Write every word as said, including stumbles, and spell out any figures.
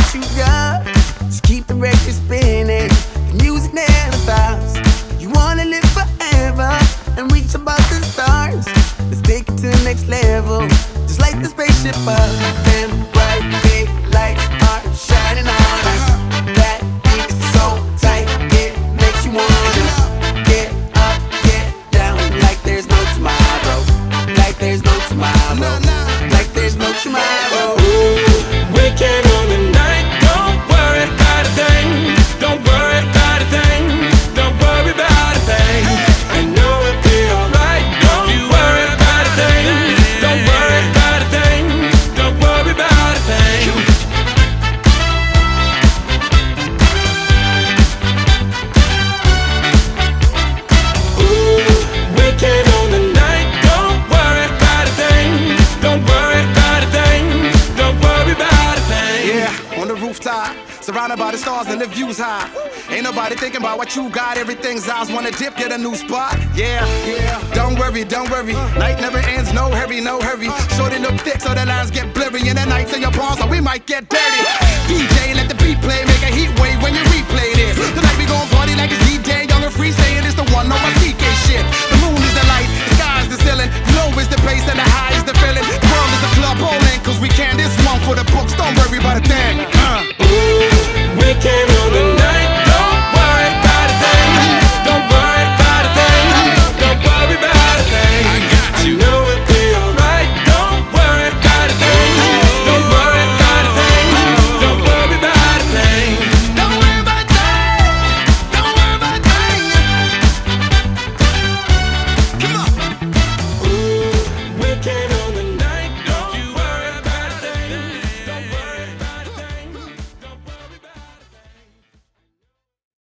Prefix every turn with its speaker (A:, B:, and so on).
A: what you got. Just keep the record spinning. The music never stops. You wanna live forever and reach above the stars. Let's take it to the next level. Just like the spaceship up. Them bright big lights are shining on us. That beat is so tight, it makes you wanna get up, get down, like there's no tomorrow. Like there's no tomorrow. Like there's no tomorrow.
B: Weekend on the night, don't worry about a thing. Don't worry about a thing. Don't worry about a thing. I know it'll be alright. Don't worry about a thing. Don't worry about a thing. Don't worry about a thing. Ooh, weekend on the night, don't worry about a thing. Don't worry about a thing. Don't worry about a thing.
C: Yeah, on the rooftop, surrounded by the stars and the views high. Ain't nobody thinking about what you got. Everything's eyes wanna dip, get a new spot. Yeah, yeah. Don't worry, don't worry. Night never ends, no hurry, no hurry. Shorty look thick, so the lines get blurry. And the nights in your palms, so we might get dirty. D J